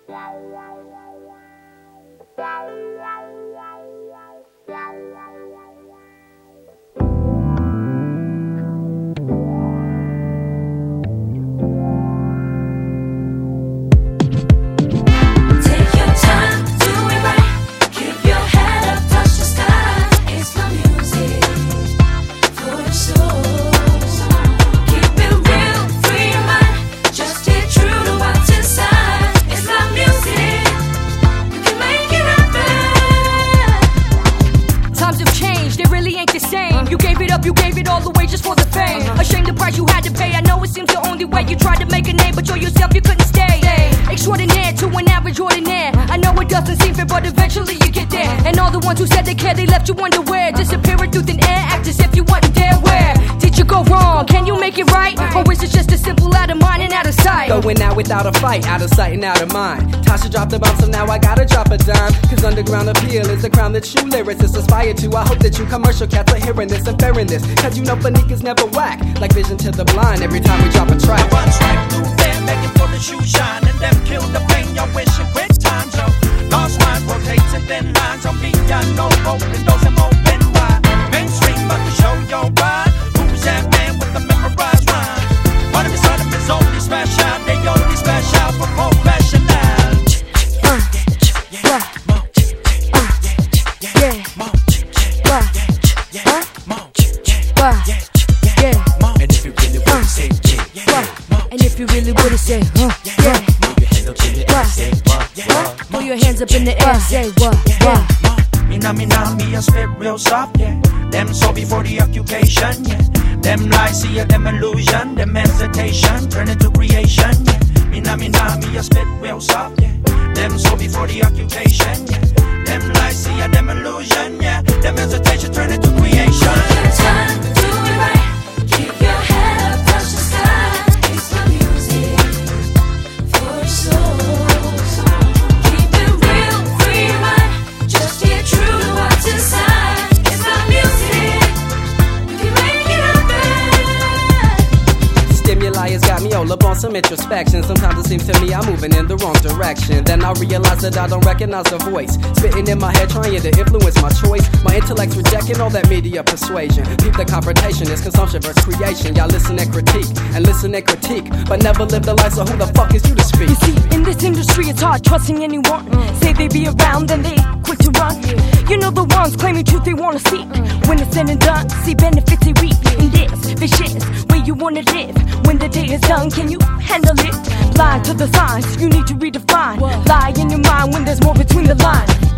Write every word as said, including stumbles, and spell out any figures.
You gave it up, you gave it all away just for the fame. uh-huh. Ashamed the price you had to pay. I know it seems the only way. You tried to make a name, but you're yourself, you couldn't stay. Extraordinaire to an average ordinaire. I know it doesn't seem fair, but eventually you get there. And all the ones who said they care, they left you underwear. Disappearing through thin air, act as if you wasn't there. Where did you go wrong? Can you make it right? Or is it just a simple out of mind and out of sight? Going out without a fight, out of sight and out of mind. Tasha dropped a bomb, so now I gotta drop a dime. Cause underground appeal is the crown that you lyricists aspire to. I hope that you commercial cats are hearing this and bearing this. Cause you know Fanica's never whack, like Vision to the Blind every time we drop a track. I run right through there, making for the shoe shine. And them kill the pain, y'all wishing quick time. So lost mind rotates and thin lines on me. I know open doors and open wide. Mainstream but to show your ride. Who's that man with the memorized rhymes? One of his other is only smash out. They only smash out for professionals. Uh, yeah, uh, yeah, uh, huh? Why? Yeah. And if you really wanna say yeah, why? And if you really wanna say, huh? Yeah. Why? Throw your hands up in the air, say what? Why? Mina, mina, me a spit real soft, yeah. Them so before the occupation, yeah. Them lies, see ya, them illusion, them hesitation, turn into creation, yeah. Mina, mina, me a spit real soft, yeah. Them so before the occupation, yeah. Them lies, see ya, them illusion, yeah. Them hesitation, turn into creation. Time to do it right. Keep your head up, touch the sky. It's my music for your soul. Keep it real, free your mind. Just stay true to what's inside. It's my music. We can make it happen. Stimuli has got me all up on some introspection. Sometimes it seems to me I'm moving in the wrong direction. Then I realize that I don't recognize the voice spitting in my head, trying to influence my choice. My intellect's rejecting all that media persuasion. Keep the confrontation, it's consumption versus creation. Y'all listen and critique, and listen and critique, but never live the life, so who the fuck is you to speak? You see, in this industry it's hard trusting anyone. mm. Say they be around, then they quit to run. You know the ones claiming truth they wanna seek. mm. When it's said and done, see benefits they reap. In this vicious way you wanna live. When the day is done, can you handle it? Blind to the signs, you need to redefine. Lie in your mind when there's more between the lines.